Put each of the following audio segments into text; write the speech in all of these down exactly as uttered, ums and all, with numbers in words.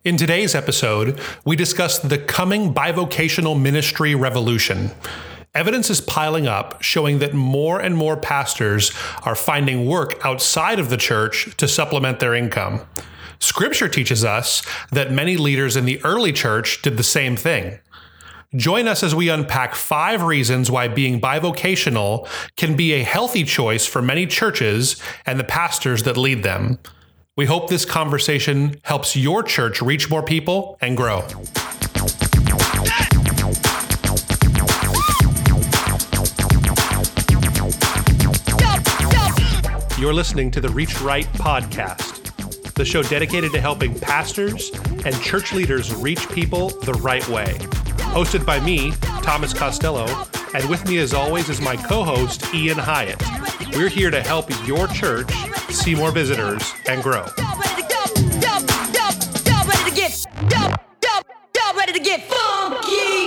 In today's episode, we discuss the coming bivocational ministry revolution. Evidence is piling up showing that more and more pastors are finding work outside of the church to supplement their income. Scripture teaches us that many leaders in the early church did the same thing. Join us as we unpack five reasons why being bivocational can be a healthy choice for many churches and the pastors that lead them. We hope this conversation helps your church reach more people and grow. You're listening to the Reach Right podcast, the show dedicated to helping pastors and church leaders reach people the right way. Hosted by me, Thomas Costello, and with me as always is my co-host, Ian Hyatt. We're here to help your church see more visitors and grow. Ready to get funky.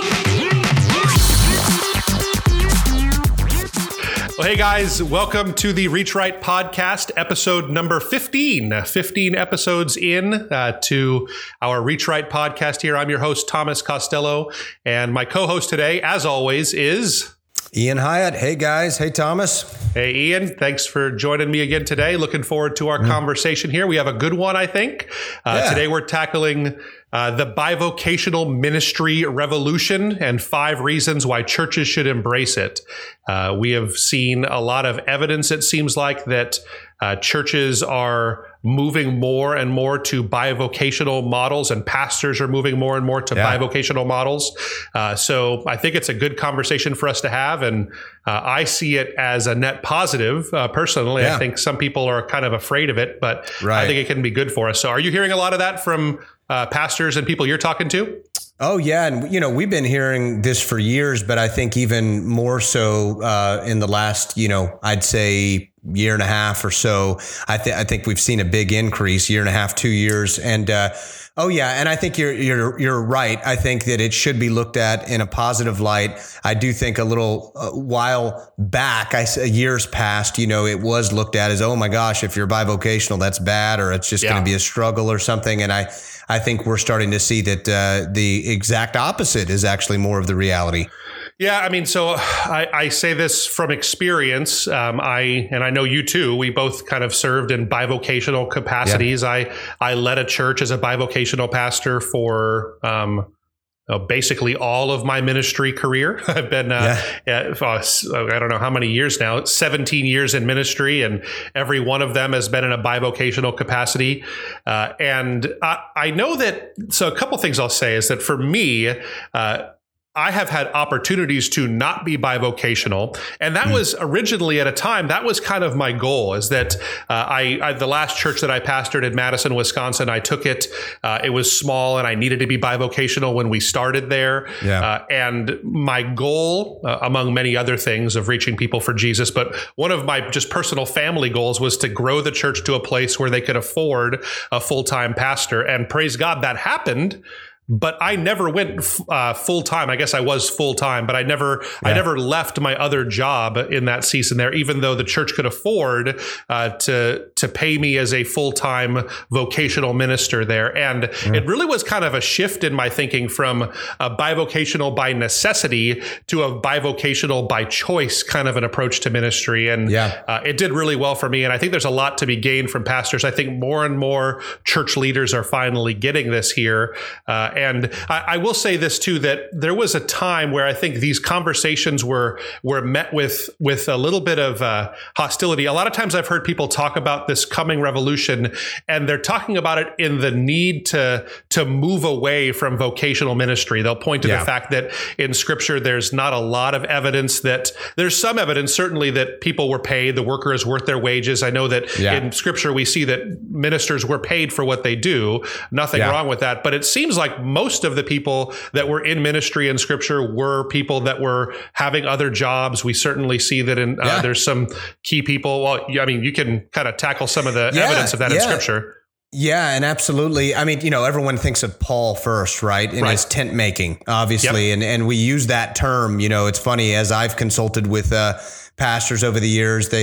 Well, hey guys, welcome to the Reach Right podcast, episode number fifteen. fifteen episodes in uh, to our Reach Right podcast here. I'm your host, Thomas Costello, and my co-host today, as always, is Ian Hyatt. Hey guys. Hey Thomas. Hey Ian. Thanks for joining me again today. Looking forward to our mm. conversation here. We have a good one, I think. Uh, yeah. Today we're tackling uh, the bivocational ministry revolution and five reasons why churches should embrace it. Uh, we have seen a lot of evidence, it seems like, that uh, churches are moving more and more to bivocational models, and pastors are moving more and more to yeah. bivocational models. Uh, so I think it's a good conversation for us to have, and uh, I see it as a net positive. Uh, personally, yeah. I think some people are kind of afraid of it, but right. I think it can be good for us. So are you hearing a lot of that from uh, pastors and people you're talking to? Oh, yeah. And, you know, we've been hearing this for years, but I think even more so uh, in the last, you know, I'd say year and a half or so. I, th- I think we've seen a big increase, year and a half, two years. And uh, oh, yeah. And I think you're you're you're right. I think that it should be looked at in a positive light. I do think a little uh, while back, I years past, you know, it was looked at as, oh, my gosh, if you're bivocational, that's bad, or it's just yeah. going to be a struggle or something. And I I think we're starting to see that uh, the exact opposite is actually more of the reality. Yeah, I mean, so I, I say this from experience. Um, I and I know you too. We both kind of served in bivocational capacities. Yeah. I I led a church as a bivocational pastor for um, uh, basically all of my ministry career. I've been uh, yeah. uh, I don't know how many years now, seventeen years in ministry, and every one of them has been in a bivocational capacity. Uh, and I, I know that. So a couple things I'll say is that for me, Uh, I have had opportunities to not be bivocational. And that mm. was originally at a time, that was kind of my goal, is that uh, I, I, the last church that I pastored in Madison, Wisconsin, I took it. Uh, it was small and I needed to be bivocational when we started there. Yeah. Uh, and my goal, uh, among many other things, of reaching people for Jesus, but one of my just personal family goals was to grow the church to a place where they could afford a full-time pastor. And praise God, that happened. But I never went uh, full time. I guess I was full time, but I never, yeah. I never left my other job in that season there, even though the church could afford uh, to to pay me as a full time vocational minister there. And yeah. it really was kind of a shift in my thinking from a bivocational by necessity to a bivocational by choice kind of an approach to ministry. And yeah. uh, it did really well for me. And I think there's a lot to be gained from pastors. I think more and more church leaders are finally getting this here. Uh, And I, I will say this too, that there was a time where I think these conversations were were met with with a little bit of uh, hostility. A lot of times I've heard people talk about this coming revolution, and they're talking about it in the need to to move away from vocational ministry. They'll point to yeah. the fact that in Scripture there's not a lot of evidence that there's some evidence certainly that people were paid, the worker is worth their wages. I know that yeah. in Scripture we see that ministers were paid for what they do. Nothing yeah. wrong with that, but it seems like most of the people that were in ministry in Scripture were people that were having other jobs. We certainly see that in, uh, yeah. there's some key people. Well, I mean, you can kind of tackle some of the yeah, evidence of that yeah. in Scripture. Yeah, and absolutely. I mean, you know, everyone thinks of Paul first, right? In right. his tent making, obviously. Yep. And, and we use that term. You know, it's funny, as I've consulted with uh, pastors over the years, they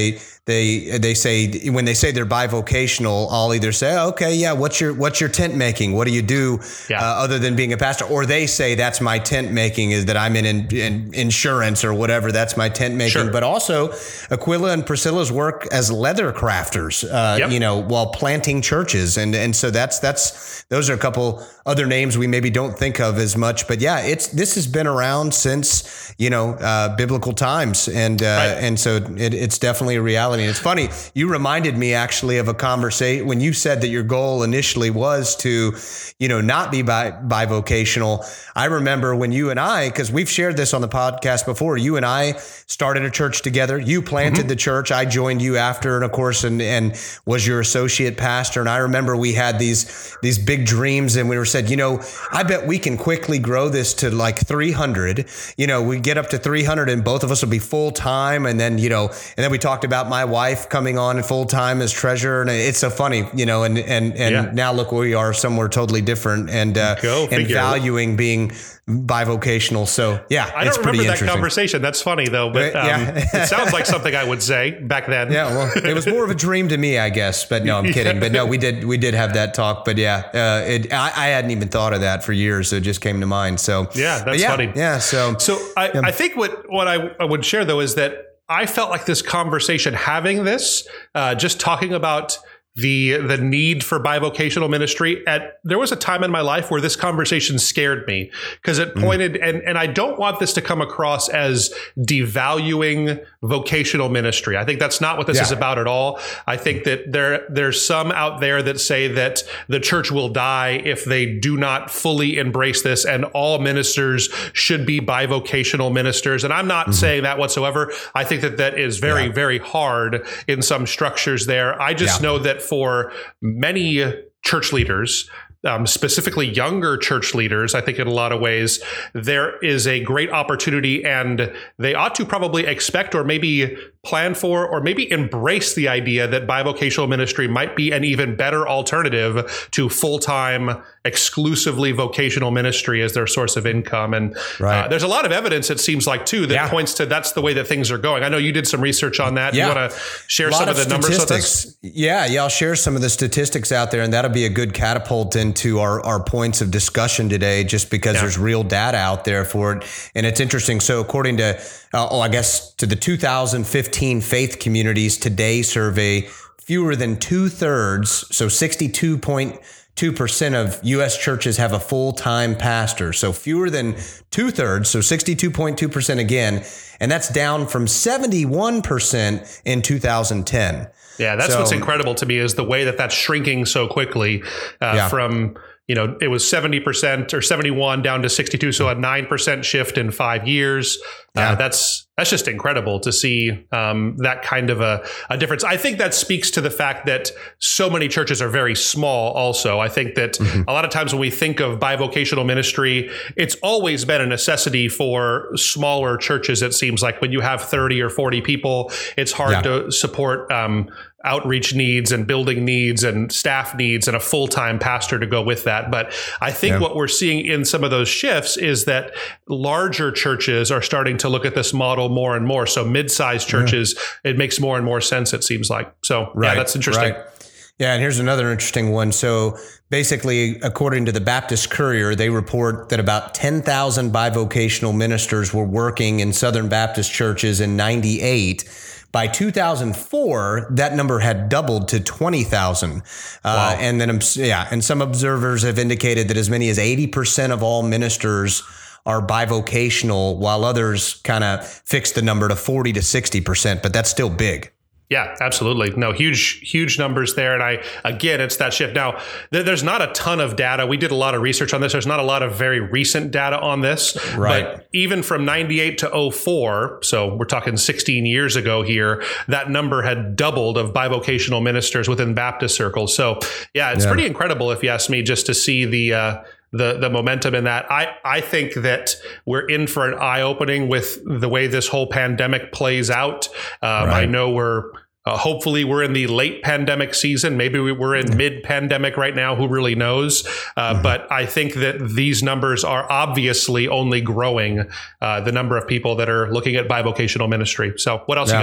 they they say when they say they're bivocational, I'll either say, okay, yeah, what's your what's your tent making? What do you do yeah. uh, other than being a pastor? Or they say that's my tent making is that I'm in, in, in insurance or whatever. That's my tent making. Sure. But also Aquila and Priscilla's work as leather crafters, uh, yep. you know, while planting churches, and and so that's that's those are a couple other names we maybe don't think of as much. But yeah, it's this has been around since you know uh, biblical times, and uh, right. and so it, it's definitely a reality. And it's funny, you reminded me actually of a conversation when you said that your goal initially was to, you know, not be bi- bivocational. I remember when you and I, because we've shared this on the podcast before, you and I started a church together. You planted mm-hmm. the church. I joined you after, and of course, and and was your associate pastor. And I remember we had these these big dreams, and we were said, you know, I bet we can quickly grow this to like three hundred. You know, we get up to three hundred, and both of us will be full time. And then, you know, and then we talked about my wife coming on full time as treasurer, and it's so funny, you know, and and and yeah. now look where we are, somewhere totally different, and uh, and valuing being bivocational. So yeah, I don't remember that conversation. That's funny though, but um, yeah. it sounds like something I would say back then. Yeah, well, it was more of a dream to me, I guess. But no, I'm kidding. But no, we did we did have that talk. But yeah, uh, it, I, I hadn't even thought of that for years, so it just came to mind. So yeah, that's yeah, funny. Yeah, so so I, um, I think what what I, I would share though is that I felt like this conversation, having this, uh, just talking about the the need for bivocational ministry, at there was a time in my life where this conversation scared me because it pointed mm. and and I don't want this to come across as devaluing vocational ministry. I think that's not what this yeah. is about at all. I think that there there's some out there that say that the church will die if they do not fully embrace this, and all ministers should be bivocational ministers. And I'm not mm-hmm. saying that whatsoever. I think that that is very yeah. very hard in some structures there. I just yeah. know that for many church leaders, um, specifically younger church leaders, I think in a lot of ways, there is a great opportunity, and they ought to probably expect or maybe plan for or maybe embrace the idea that bivocational ministry might be an even better alternative to full-time, exclusively vocational ministry as their source of income. And right. uh, there's a lot of evidence, it seems like, too, that yeah. points to that's the way that things are going. I know you did some research on that. Yeah. You want to share some of, of the numbers with us? Yeah, yeah, I'll share some of the statistics out there, and that'll be a good catapult into our, our points of discussion today, just because yeah. there's real data out there for it. And it's interesting. So according to, uh, oh, I guess to the two thousand fifteen Faith Communities Today survey, fewer than two thirds, so sixty-two point two percent of U S churches have a full-time pastor. So fewer than two thirds, so sixty-two point two percent again. And that's down from seventy-one percent in two thousand ten. Yeah, that's so, what's incredible to me, is the way that that's shrinking so quickly uh, yeah. from, you know, it was seventy percent or seventy-one down to sixty-two. So a nine percent shift in five years. Yeah. Uh, that's that's just incredible to see um, that kind of a, a difference. I think that speaks to the fact that so many churches are very small also. I think that mm-hmm. a lot of times when we think of bivocational ministry, it's always been a necessity for smaller churches. It seems like when you have thirty or forty people, it's hard yeah. to support um, outreach needs and building needs and staff needs and a full-time pastor to go with that. But I think yeah. what we're seeing in some of those shifts is that larger churches are starting to look at this model more and more. So mid-sized churches, yeah. it makes more and more sense, it seems like. So right. yeah, that's interesting. Right. Yeah, and here's another interesting one. So basically, according to the Baptist Courier, they report that about ten thousand bivocational ministers were working in Southern Baptist churches in ninety-eight. By two thousand four, that number had doubled to twenty thousand. Wow. Uh, and then, yeah, and some observers have indicated that as many as eighty percent of all ministers are bivocational, while others kind of fix the number to forty to sixty percent, but that's still big. Yeah, absolutely. No, huge, huge numbers there. And I, again, it's that shift. Now, th- there's not a ton of data. We did a lot of research on this. There's not a lot of very recent data on this. Right. But even from ninety-eight to oh four, so we're talking sixteen years ago here, that number had doubled of bivocational ministers within Baptist circles. So yeah, it's yeah. pretty incredible, if you ask me, just to see the, uh, the the momentum in that. I, I think that we're in for an eye-opening with the way this whole pandemic plays out. Um, right. I know we're uh, hopefully we're in the late pandemic season. Maybe we, we're in mm-hmm. mid-pandemic right now. Who really knows? Uh, mm-hmm. But I think that these numbers are obviously only growing, uh, the number of people that are looking at bivocational ministry. So what else yeah. you got?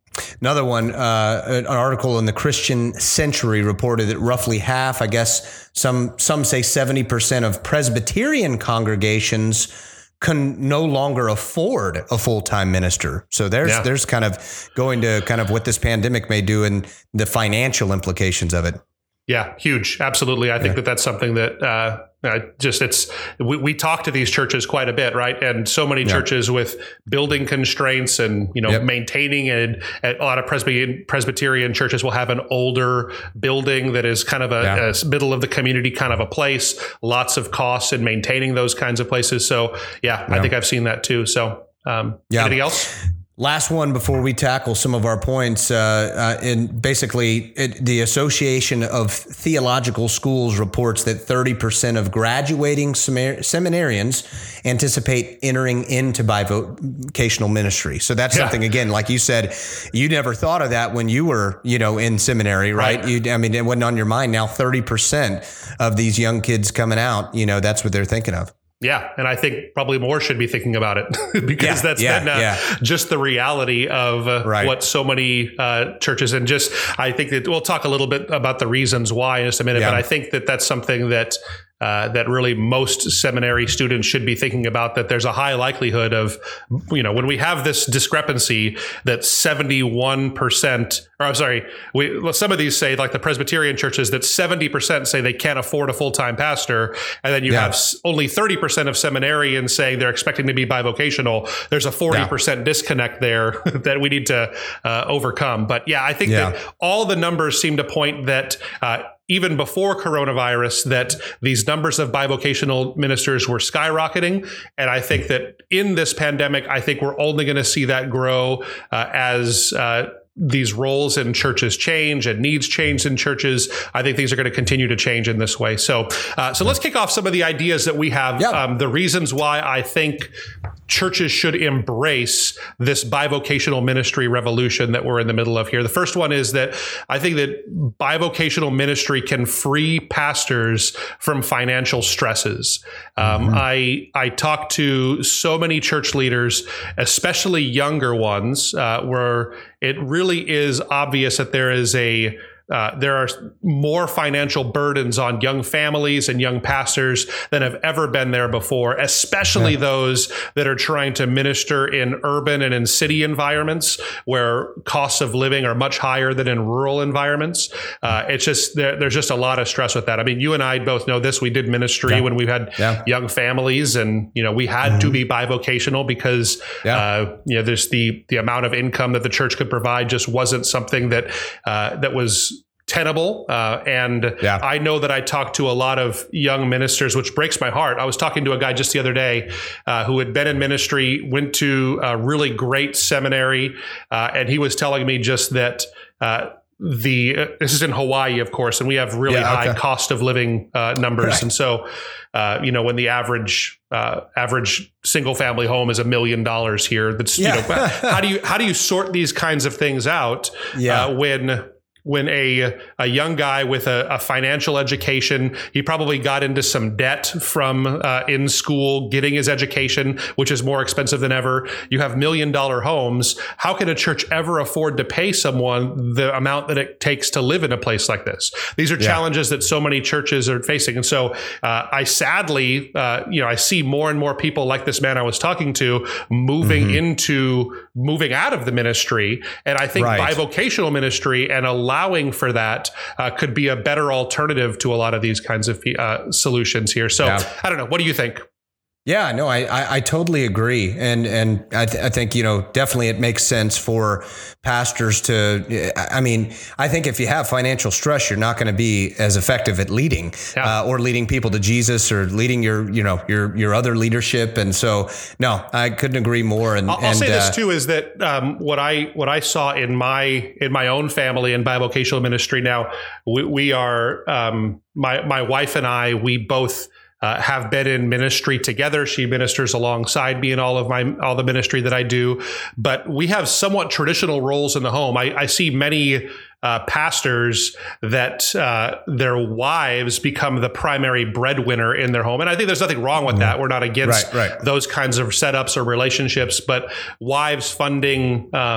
Another one, uh, an article in the Christian Century reported that roughly half, I guess some some say seventy percent of Presbyterian congregations can no longer afford a full-time minister. So there's yeah. there's kind of going to kind of what this pandemic may do and the financial implications of it. Yeah, huge. Absolutely. I think yeah. that that's something that uh, uh, just it's we, we talk to these churches quite a bit, right? And so many yeah. churches with building constraints and, you know, yep. maintaining and a lot of Presbyterian, Presbyterian churches will have an older building that is kind of a, yeah. a middle of the community kind of a place, lots of costs in maintaining those kinds of places. So, yeah, yeah. I think I've seen that too. So um, yeah. anything else? Last one before we tackle some of our points. Uh, uh, in basically, it, the Association of Theological Schools reports that thirty percent of graduating semar- seminarians anticipate entering into bivocational ministry. So that's yeah. something, again, like you said, you never thought of that when you were, you know, in seminary, right? right. You, I mean, it wasn't on your mind. Now, thirty percent of these young kids coming out, you know, that's what they're thinking of. Yeah. And I think probably more should be thinking about it because yeah, that's yeah, been uh, yeah. just the reality of uh, right. what so many uh, churches and just, I think that we'll talk a little bit about the reasons why in just a minute, yeah. but I think that that's something that Uh, that really most seminary students should be thinking about, that there's a high likelihood of, you know, when we have this discrepancy that seventy-one percent, or I'm sorry, we, some of these say, like the Presbyterian churches, that seventy percent say they can't afford a full-time pastor. And then you yeah. have only thirty percent of seminarians saying they're expecting to be bivocational. There's a forty percent yeah. disconnect there that we need to uh, overcome. But yeah, I think yeah. that all the numbers seem to point that uh, even before coronavirus, that these numbers of bivocational ministers were skyrocketing. And I think that in this pandemic, I think we're only going to see that grow uh, as uh, these roles in churches change and needs change in churches. I think things are going to continue to change in this way. So, uh, so let's kick off some of the ideas that we have, yeah. um, the reasons why I think churches should embrace this bivocational ministry revolution that we're in the middle of here. The first one is that I think that bivocational ministry can free pastors from financial stresses. Um, mm-hmm. I I talk to so many church leaders, especially younger ones, uh, where it really is obvious that there is a Uh, there are more financial burdens on young families and young pastors than have ever been there before, especially yeah. those that are trying to minister in urban and in city environments where costs of living are much higher than in rural environments. Uh, it's just, there, there's just a lot of stress with that. I mean, you and I both know this. We did ministry yeah. when we've had yeah. young families, and, you know, we had mm-hmm. to be bivocational because, yeah. uh, you know, there's the, the amount of income that the church could provide just wasn't something that, uh, that was tenable. Uh, and yeah. I know that I talked to a lot of young ministers, which breaks my heart. I was talking to a guy just the other day uh, who had been in ministry, went to a really great seminary, uh, and he was telling me just that uh, the uh, this is in Hawaii, of course, and we have really yeah, okay. high cost of living uh, numbers. Right. And so, uh, you know, when the average uh, average single family home is a million dollars here, that's yeah. you know, how do you how do you sort these kinds of things out yeah. uh, when When a a young guy with a, a financial education, he probably got into some debt from uh, in school, getting his education, which is more expensive than ever. You have million dollar homes. How can a church ever afford to pay someone the amount that it takes to live in a place like this? These are yeah. challenges that so many churches are facing. And so uh, I sadly, uh, you know, I see more and more people like this man I was talking to moving mm-hmm. into moving out of the ministry. And I think right. bivocational ministry and allowing allowing for that uh, could be a better alternative to a lot of these kinds of uh, solutions here. So yeah. I don't know. What do you think? Yeah, no, I, I, I totally agree. And, and I, th- I think, you know, definitely it makes sense for pastors to, I mean, I think if you have financial stress, you're not going to be as effective at leading yeah. uh, or leading people to Jesus or leading your, you know, your, your other leadership. And so, no, I couldn't agree more. And I'll, I'll and, say this uh, too, is that um, what I, what I saw in my, in my own family and bivocational ministry. Now we, we are, um, my, my wife and I, we both Uh, have been in ministry together. She ministers alongside me in all of my all the ministry that I do, but we have somewhat traditional roles in the home. I, I see many uh, pastors that uh, their wives become the primary breadwinner in their home, and I think there's nothing wrong with that. We're not against right, right. those kinds of setups or relationships, but wives funding Um,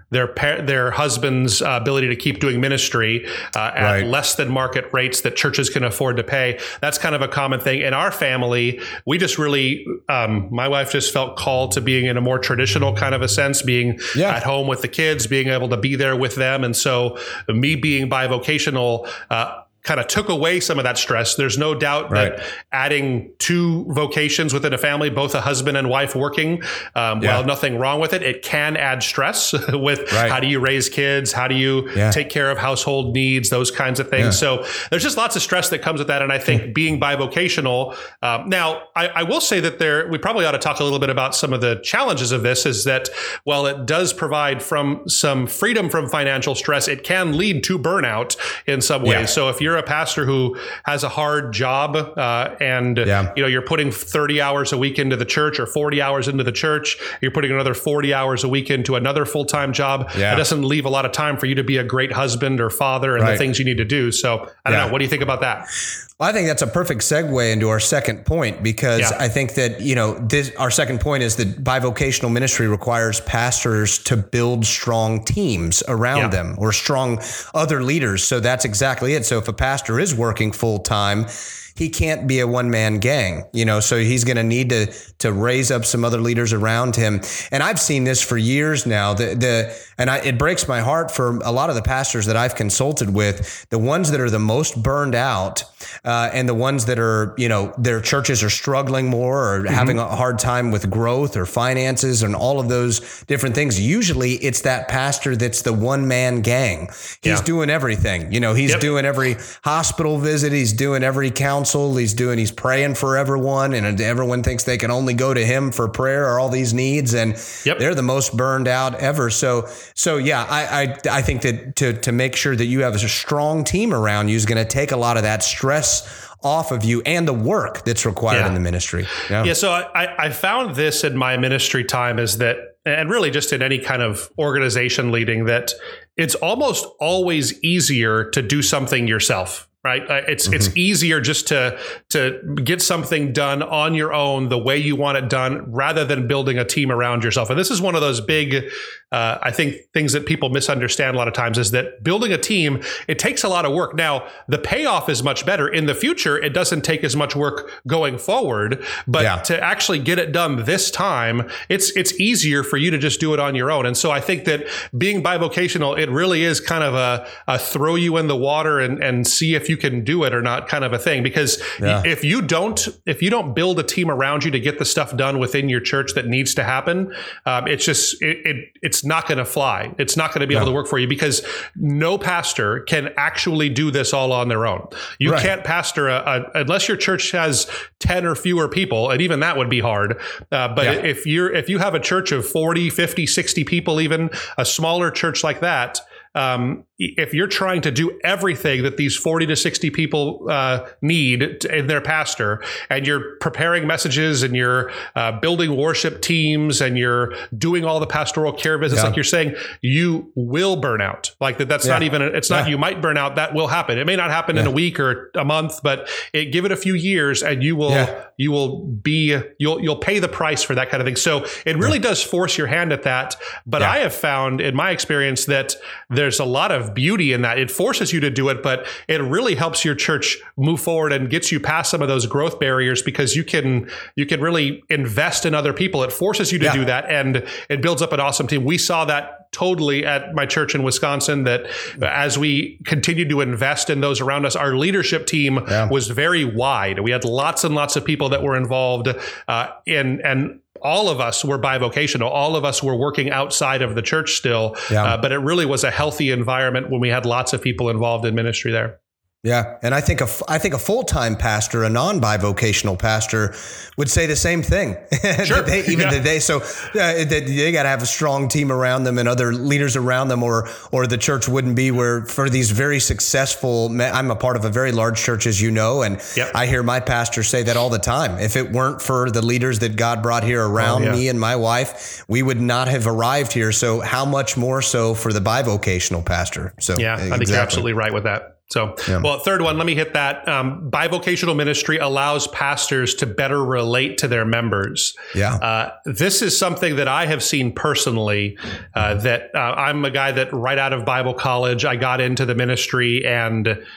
their pa- their husband's uh, ability to keep doing ministry uh, at Right. less than market rates that churches can afford to pay. That's kind of a common thing. In our family, we just really, um, my wife just felt called to being in a more traditional kind of a sense, being Yeah. at home with the kids, being able to be there with them. And so me being bivocational, uh, kind of took away some of that stress. There's no doubt Right. that adding two vocations within a family, both a husband and wife working, um, Yeah. while nothing wrong with it, it can add stress with Right. how do you raise kids? How do you Yeah. take care of household needs? Those kinds of things. Yeah. So there's just lots of stress that comes with that. And I think being bivocational, um, now I, I will say that there, we probably ought to talk a little bit about some of the challenges of this is that while it does provide from some freedom from financial stress, it can lead to burnout in some ways. Yeah. So if you're a pastor who has a hard job uh, and Yeah. you know you're putting thirty hours a week into the church or forty hours into the church, you're putting another forty hours a week into another full-time job, Yeah. it doesn't leave a lot of time for you to be a great husband or father and Right. the things you need to do. So I don't Yeah. know. What do you think about that? Well, I think that's a perfect segue into our second point, because Yeah. I think that, you know, this, our second point is that bivocational ministry requires pastors to build strong teams around Yeah. them or strong other leaders. So that's exactly it. So if a pastor is working full time, he can't be a one man gang, you know, so he's going to need to, to raise up some other leaders around him. And I've seen this for years now. The, the, and I, it breaks my heart for a lot of the pastors that I've consulted with, the ones that are the most burned out, uh, and the ones that are, you know, their churches are struggling more or mm-hmm. having a hard time with growth or finances and all of those different things. Usually it's that pastor that's the one man gang. He's Yeah. doing everything, you know, he's Yep. doing every hospital visit. He's doing every counsel. He's doing, he's praying for everyone, and everyone thinks they can only go to him for prayer or all these needs. And Yep. they're the most burned out ever. So, so yeah, I, I, I think that to, to make sure that you have a strong team around you is going to take a lot of that stress off of you and the work that's required Yeah. in the ministry. Yeah. Yeah. So I, I found this in my ministry time is that, and really just in any kind of organization leading, that it's almost always easier to do something yourself. Right. Uh, it's mm-hmm. it's easier just to to get something done on your own the way you want it done rather than building a team around yourself. And this is one of those big, uh, I think, things that people misunderstand a lot of times is that building a team, it takes a lot of work. Now, the payoff is much better. In the future, it doesn't take as much work going forward. But Yeah. to actually get it done this time, it's it's easier for you to just do it on your own. And so I think that being bivocational, it really is kind of a, a throw you in the water and, and see if you can do it or not kind of a thing. Because Yeah. if you don't, if you don't build a team around you to get the stuff done within your church that needs to happen, um, it's just, it, it it's not going to fly. It's not going to be No. able to work for you because no pastor can actually do this all on their own. You Right. can't pastor a, a, unless your church has ten or fewer people, and even that would be hard. Uh, but Yeah. if you're, if you have a church of forty, fifty, sixty people, even a smaller church like that, Um, if you're trying to do everything that these forty to sixty people uh, need to, in their pastor, and you're preparing messages and you're uh, building worship teams and you're doing all the pastoral care visits, Yeah. like you're saying, you will burn out. Like that, that's Yeah. not even, it's not Yeah. you might burn out, that will happen. It may not happen in Yeah. a week or a month, but it, give it a few years and you will, Yeah. you will be, you'll, you'll pay the price for that kind of thing. So it really does force your hand at that. But Yeah. I have found in my experience that there's a lot of beauty in that. It forces you to do it, but it really helps your church move forward and gets you past some of those growth barriers because you can, you can really invest in other people. It forces you to Yeah. do that, and it builds up an awesome team. We saw that totally at my church in Wisconsin, that as we continued to invest in those around us, our leadership team Yeah. was very wide. We had lots and lots of people that were involved uh, in, and all of us were bivocational. All of us were working outside of the church still, Yeah. uh, but it really was a healthy environment when we had lots of people involved in ministry there. Yeah, and I think a I think a full-time pastor, a non-bivocational pastor, would say the same thing. Sure. That they, even Yeah. that they so uh, that they got to have a strong team around them and other leaders around them, or or the church wouldn't be where for these very successful. I'm a part of a very large church, as you know, and Yep. I hear my pastor say that all the time. If it weren't for the leaders that God brought here around Oh, yeah. me and my wife, we would not have arrived here. So how much more so for the bivocational pastor? So Yeah, I think you're exactly. absolutely right with that. So, yeah. Well, third one, let me hit that. Um, bivocational ministry allows pastors to better relate to their members. Yeah. Uh, this is something that I have seen personally, uh, that uh, I'm a guy that right out of Bible college, I got into the ministry and uh,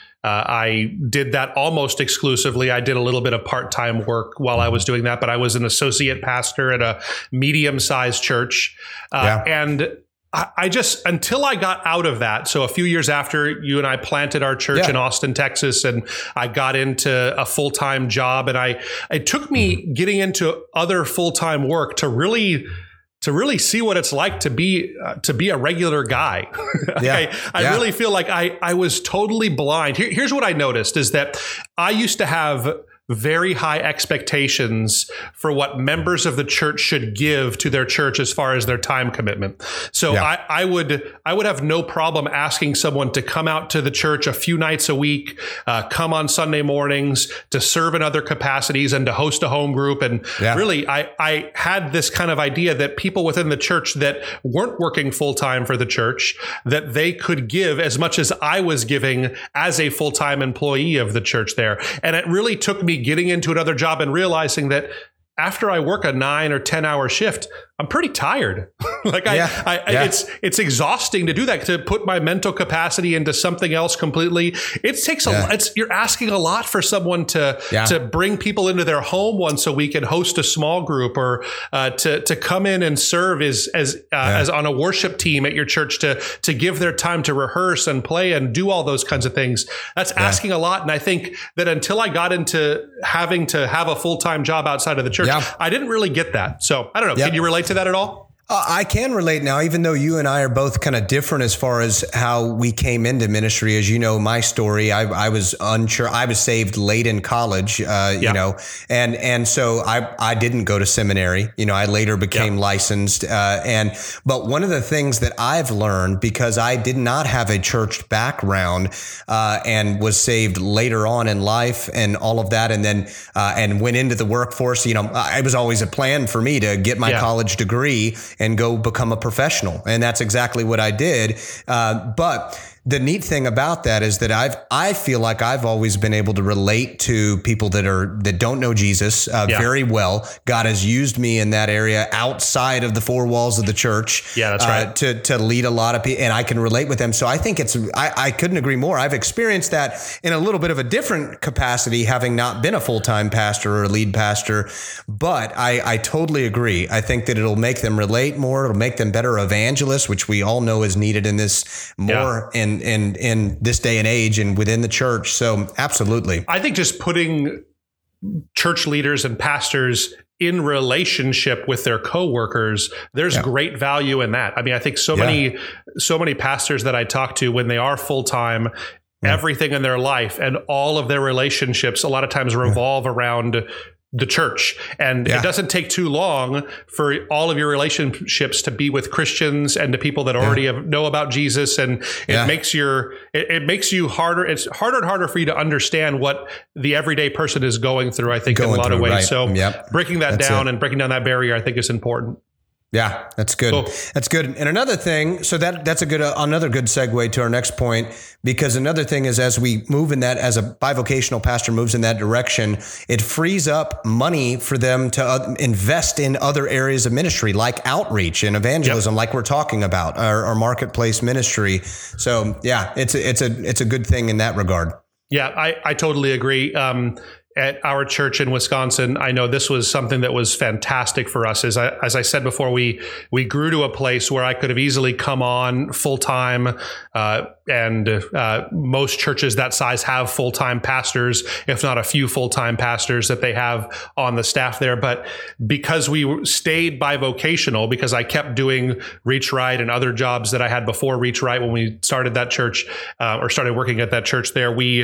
I did that almost exclusively. I did a little bit of part-time work while I was doing that, but I was an associate pastor at a medium-sized church. Uh, yeah. And I just, until I got out of that, so a few years after you and I planted our church yeah. in Austin, Texas, and I got into a full-time job, and I, it took me mm-hmm. getting into other full-time work to really, to really see what it's like to be, uh, to be a regular guy. Yeah. I, I yeah. really feel like I, I was totally blind. Here, here's what I noticed is that I used to have very high expectations for what members of the church should give to their church as far as their time commitment. So yeah. I, I would I would have no problem asking someone to come out to the church a few nights a week, uh, come on Sunday mornings, to serve in other capacities and to host a home group. And yeah. really, I, I had this kind of idea that people within the church that weren't working full time for the church, that they could give as much as I was giving as a full-time employee of the church there. And it really took me getting into another job and realizing that after I work a nine or ten hour shift, I'm pretty tired. like I, yeah, I, yeah. it's, it's exhausting to do that, to put my mental capacity into something else completely. It takes a, yeah. it's, you're asking a lot for someone to, yeah. to bring people into their home once a week and host a small group, or uh, to, to come in and serve as, as, uh, yeah. as on a worship team at your church, to, to give their time to rehearse and play and do all those kinds of things. That's yeah. asking a lot. And I think that until I got into having to have a full-time job outside of the church, yeah. I didn't really get that. So I don't know. Yep. Can you relate to that at all? Uh, I can relate now, even though you and I are both kind of different as far as how we came into ministry. As you know, my story, I, I was unsure. I was saved late in college, uh, yeah. you know, and and so I I didn't go to seminary. You know, I later became yeah. licensed. Uh, and but one of the things that I've learned, because I did not have a church background uh, and was saved later on in life and all of that, and then uh, and went into the workforce. You know, it was always a plan for me to get my yeah. college degree and go become a professional. And that's exactly what I did. Uh, but the neat thing about that is that I've, I feel like I've always been able to relate to people that are, that don't know Jesus uh, yeah. very well. God has used me in that area outside of the four walls of the church. Yeah, that's right. Uh, to, to lead a lot of people, and I can relate with them. So I think it's, I, I couldn't agree more. I've experienced that in a little bit of a different capacity, having not been a full-time pastor or a lead pastor, but I, I totally agree. I think that it'll make them relate more. It'll make them better evangelists, which we all know is needed in this more yeah. in in in this day and age and within the church. So absolutely. I think just putting church leaders and pastors in relationship with their coworkers, there's yeah. great value in that. I mean, I think so yeah. many so many pastors that I talk to, when they are full-time, yeah. everything in their life and all of their relationships a lot of times revolve yeah. around the church. And yeah. it doesn't take too long for all of your relationships to be with Christians and to people that already yeah. have, know about Jesus. And it yeah. makes your, it, it makes you harder. It's harder and harder for you to understand what the everyday person is going through, I think, going in a lot through, of ways. Right. So yep. breaking that That's down it. and breaking down that barrier, I think, is important. Yeah, that's good. Cool. That's good. And another thing, so that that's a good, uh, another good segue to our next point, because another thing is, as we move in that, as a bivocational pastor moves in that direction, it frees up money for them to uh, invest in other areas of ministry, like outreach and evangelism, yep. like we're talking about, our, our marketplace ministry. So yeah, it's a, it's a, it's a good thing in that regard. Yeah, I, I totally agree. Um, At our church in Wisconsin, I know this was something that was fantastic for us. As I, as I said before, we we grew to a place where I could have easily come on full time, uh, and uh, most churches that size have full time pastors, if not a few full time pastors that they have on the staff there. But because we stayed bivocational, because I kept doing Reach Right and other jobs that I had before Reach Right when we started that church uh, or started working at that church there, we.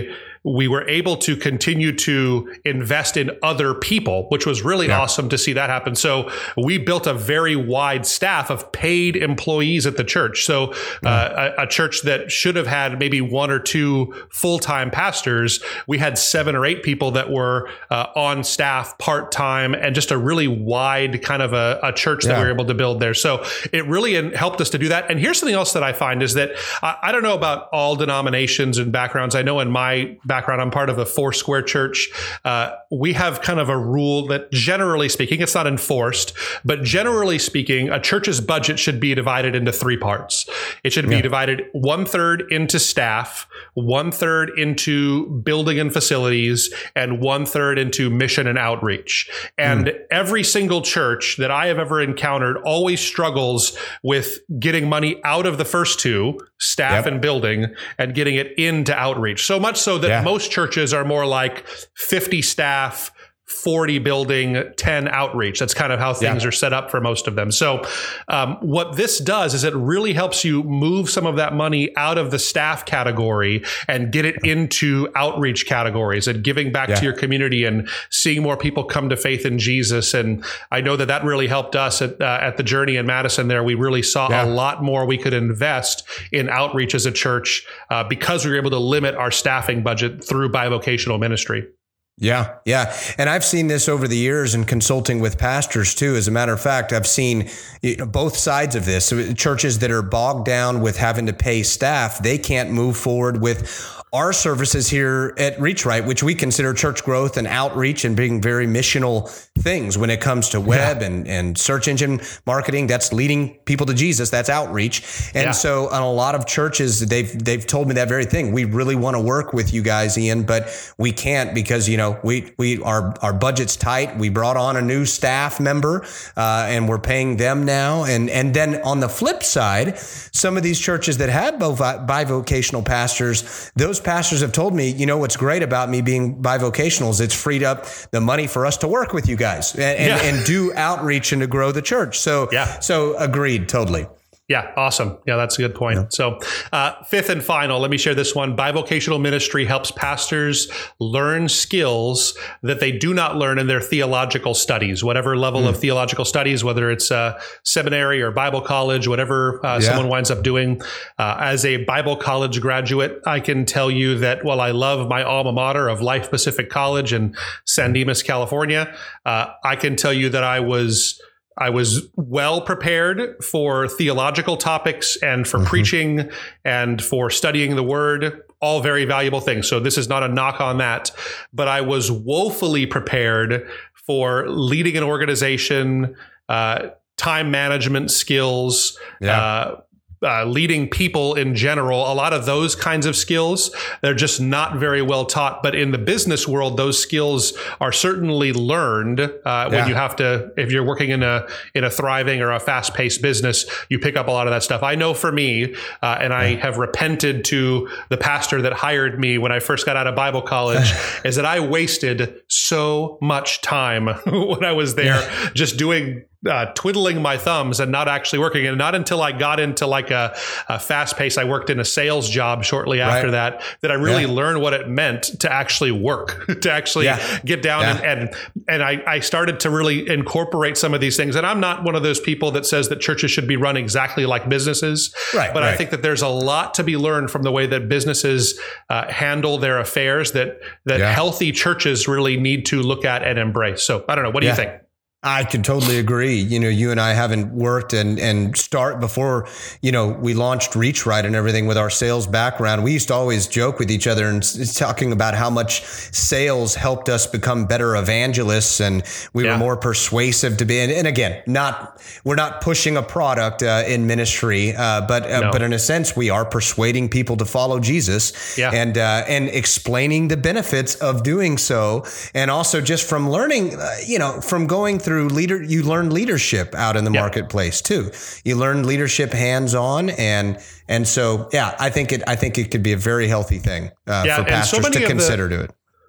we were able to continue to invest in other people, which was really yeah. awesome to see that happen. So we built a very wide staff of paid employees at the church. So uh, a, a church that should have had maybe one or two full-time pastors, we had seven or eight people that were uh, on staff part-time, and just a really wide kind of a, a church yeah. that we were able to build there. So it really helped us to do that. And here's something else that I find is that I, I don't know about all denominations and backgrounds. I know in my background, I'm part of a Foursquare church. Uh, we have kind of a rule that, generally speaking, it's not enforced, but generally speaking, a church's budget should be divided into three parts. It should be yeah. divided one third into staff, one third into building and facilities, and one third into mission and outreach. And mm. every single church that I have ever encountered always struggles with getting money out of the first two, staff yep. and building, and getting it into outreach. So much so that yeah. most churches are more like fifty staff, forty building, ten outreach. That's kind of how things yeah. are set up for most of them. So um, what this does is it really helps you move some of that money out of the staff category and get it into outreach categories and giving back yeah. to your community and seeing more people come to faith in Jesus. And I know that that really helped us at, uh, at the Journey in Madison there. We really saw yeah. a lot more we could invest in outreach as a church uh, because we were able to limit our staffing budget through bivocational ministry. Yeah. Yeah. And I've seen this over the years in consulting with pastors too. As a matter of fact, I've seen you know, both sides of this. So churches that are bogged down with having to pay staff, they can't move forward with our services here at ReachRight, which we consider church growth and outreach and being very missional things when it comes to web yeah. and, and search engine marketing. That's leading people to Jesus. That's outreach. And yeah. so on a lot of churches, they've they've told me that very thing. We really want to work with you guys, Ian, but we can't because, you know, we we our our budget's tight. We brought on a new staff member uh, and we're paying them now. And and then on the flip side, some of these churches that have bivocational pastors, those pastors have told me, you know, what's great about me being bivocational is it's freed up the money for us to work with you guys and, and, yeah. and do outreach and to grow the church. So, yeah. so agreed. Totally. Yeah. Awesome. Yeah, that's a good point. Yeah. So uh, fifth and final, let me share this one. Bivocational ministry helps pastors learn skills that they do not learn in their theological studies, whatever level mm. of theological studies, whether it's uh, seminary or Bible college, whatever uh, yeah. someone winds up doing. Uh, as a Bible college graduate, I can tell you that while I love my alma mater of Life Pacific College in San Dimas, California, uh, I can tell you that I was I was well prepared for theological topics and for mm-hmm. preaching and for studying the word, all very valuable things. So this is not a knock on that, but I was woefully prepared for leading an organization, uh, time management skills, yeah. uh, Uh, leading people in general, a lot of those kinds of skills, they're just not very well taught. But in the business world, those skills are certainly learned uh, yeah. when you have to, if you're working in a in a thriving or a fast-paced business, you pick up a lot of that stuff. I know for me, uh, and I have repented to the pastor that hired me when I first got out of Bible college, is that I wasted so much time when I was there yeah. just doing Uh, twiddling my thumbs and not actually working. And not until I got into like a, a fast pace, I worked in a sales job shortly after right. that, that I really yeah. learned what it meant to actually work, to actually yeah. get down yeah. and, and, and I, I started to really incorporate some of these things. And I'm not one of those people that says that churches should be run exactly like businesses, right, but right. I think that there's a lot to be learned from the way that businesses uh, handle their affairs that, that yeah. healthy churches really need to look at and embrace. So I don't know. What do yeah. you think? I can totally agree. You know, you and I haven't worked and and start before, you know, we launched ReachRight and everything with our sales background. We used to always joke with each other and talking about how much sales helped us become better evangelists, and we yeah. were more persuasive to be. And, and again, not we're not pushing a product uh, in ministry, uh, but uh, no. but in a sense, we are persuading people to follow Jesus yeah. and uh, and explaining the benefits of doing so, and also just from learning, uh, you know, from going through. Leader, you learn leadership out in the yep. marketplace too. You learn leadership hands-on, and and so yeah, I think it. I think it could be a very healthy thing uh, yeah, for pastors so to consider the, to it.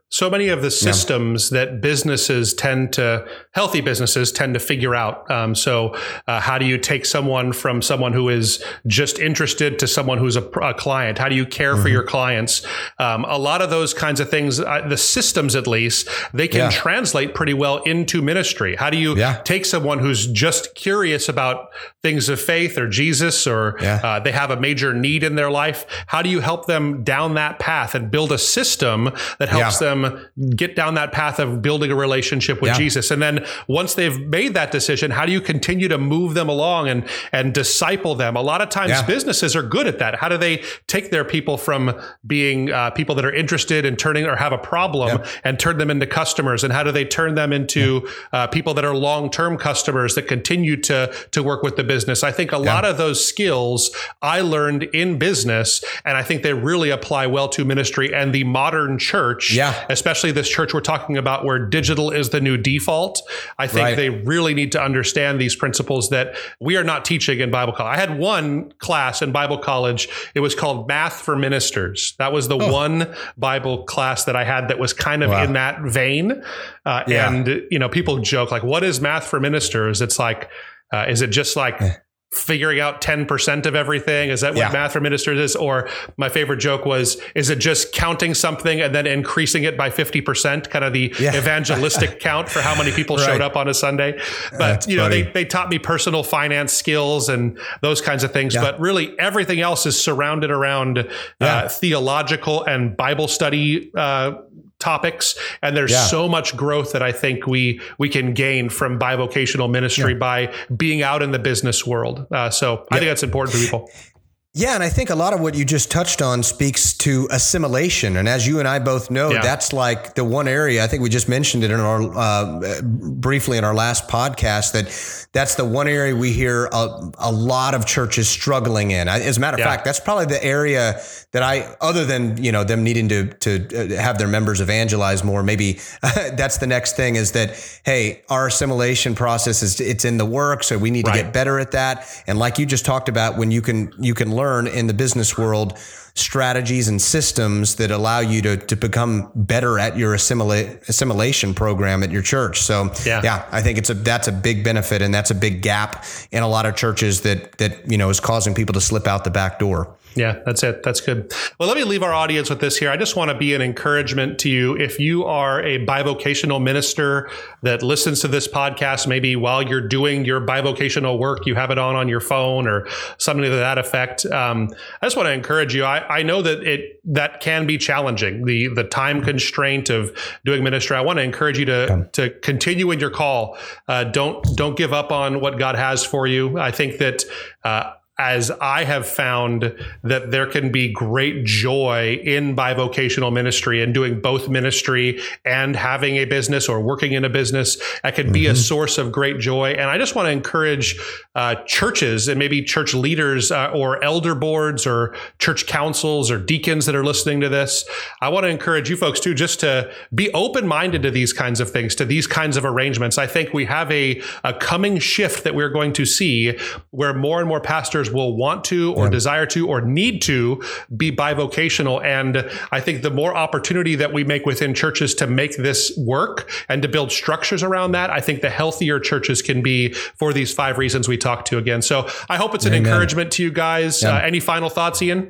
so many of the systems yeah. that businesses tend to, healthy businesses tend to figure out. Um, so uh, how do you take someone from someone who is just interested to someone who's a, a client? How do you care mm-hmm. for your clients? Um, a lot of those kinds of things, uh, the systems at least, they can yeah. translate pretty well into ministry. How do you yeah. take someone who's just curious about things of faith or Jesus, or yeah. uh, they have a major need in their life? How do you help them down that path and build a system that helps yeah. them get down that path of building a relationship with yeah. Jesus? And then once they've made that decision, how do you continue to move them along and, and disciple them? A lot of times yeah. businesses are good at that. How do they take their people from being uh, people that are interested in turning or have a problem yeah. and turn them into customers? And how do they turn them into yeah. uh, people that are long-term customers that continue to, to work with the business? I think a yeah. lot of those skills I learned in business, and I think they really apply well to ministry and the modern church. Yeah. Especially this church we're talking about where digital is the new default. I think right. they really need to understand these principles that we are not teaching in Bible college. I had one class in Bible college. It was called Math for Ministers. That was the oh. one Bible class that I had that was kind of wow. in that vein. Uh, yeah. And, you know, people joke like, what is Math for Ministers? It's like, uh, is it just like figuring out ten percent of everything? Is that what yeah. Math for Ministers is? Or my favorite joke was, is it just counting something and then increasing it by fifty percent, kind of the yeah. evangelistic count for how many people right. showed up on a Sunday? But, That's you know, funny. they they taught me personal finance skills and those kinds of things. Yeah. But really everything else is surrounded around yeah. uh, theological and Bible study uh topics. And there's yeah. so much growth that I think we we can gain from bivocational ministry yeah. by being out in the business world. Uh, so yeah. I think that's important for people. Yeah, and I think a lot of what you just touched on speaks to assimilation. And as you and I both know, yeah. that's like the one area, I think we just mentioned it in our uh, briefly in our last podcast, that that's the one area we hear a, a lot of churches struggling in. As a matter of yeah. fact, that's probably the area that I, other than, you know, them needing to to have their members evangelize more, maybe that's the next thing is that, hey, our assimilation process is it's in the works, so we need right. to get better at that. And like you just talked about, when you can you can learn in the business world strategies and systems that allow you to to become better at your assimilate assimilation program at your church. So yeah. yeah, I think it's a that's a big benefit, and that's a big gap in a lot of churches that that you know is causing people to slip out the back door. Yeah, that's it. That's good. Well, let me leave our audience with this here. I just want to be an encouragement to you. If you are a bivocational minister that listens to this podcast, maybe while you're doing your bivocational work, you have it on on your phone or something to that effect. Um, I just want to encourage you. I, I know that it that can be challenging, the the time constraint of doing ministry. I want to encourage you to yeah. to continue in your call. Uh, don't don't give up on what God has for you. I think that uh, as I have found that there can be great joy in bivocational ministry and doing both ministry and having a business or working in a business. That can mm-hmm. be a source of great joy. And I just want to encourage uh, churches and maybe church leaders uh, or elder boards or church councils or deacons that are listening to this. I want to encourage you folks too, just to be open-minded to these kinds of things, to these kinds of arrangements. I think we have a, a coming shift that we're going to see where more and more pastors will want to or yeah. desire to or need to be bivocational. And I think the more opportunity that we make within churches to make this work and to build structures around that, I think the healthier churches can be for these five reasons we talked to again. So I hope it's an Amen. encouragement to you guys. Yeah. Uh, any final thoughts, Ian?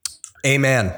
Amen.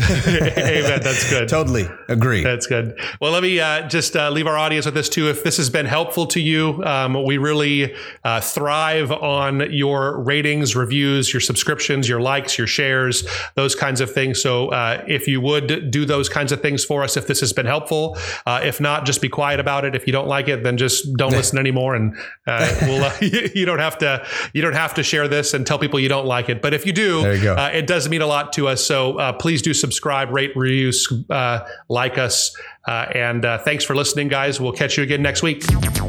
Amen. That's good. Totally agree. That's good. Well, let me uh, just uh, leave our audience with this too. If this has been helpful to you, um, we really uh, thrive on your ratings, reviews, your subscriptions, your likes, your shares, those kinds of things. So uh, if you would do those kinds of things for us, if this has been helpful, uh, if not, just be quiet about it. If you don't like it, then just don't listen anymore. And uh, we'll, uh, you don't have to you don't have to share this and tell people you don't like it. But if you do, there you go. Uh, it does mean a lot to us. So uh, please do subscribe, rate, review, uh, like us. Uh, and uh, thanks for listening, guys. We'll catch you again next week.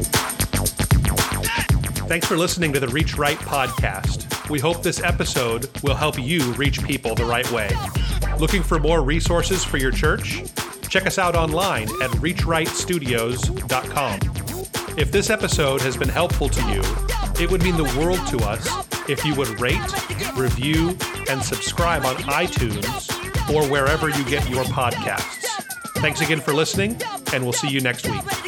Thanks for listening to the Reach Right podcast. We hope this episode will help you reach people the right way. Looking for more resources for your church? Check us out online at reach right studios dot com. If this episode has been helpful to you, it would mean the world to us if you would rate, review, and subscribe on iTunes or wherever you get your podcasts. Thanks again for listening, and we'll see you next week.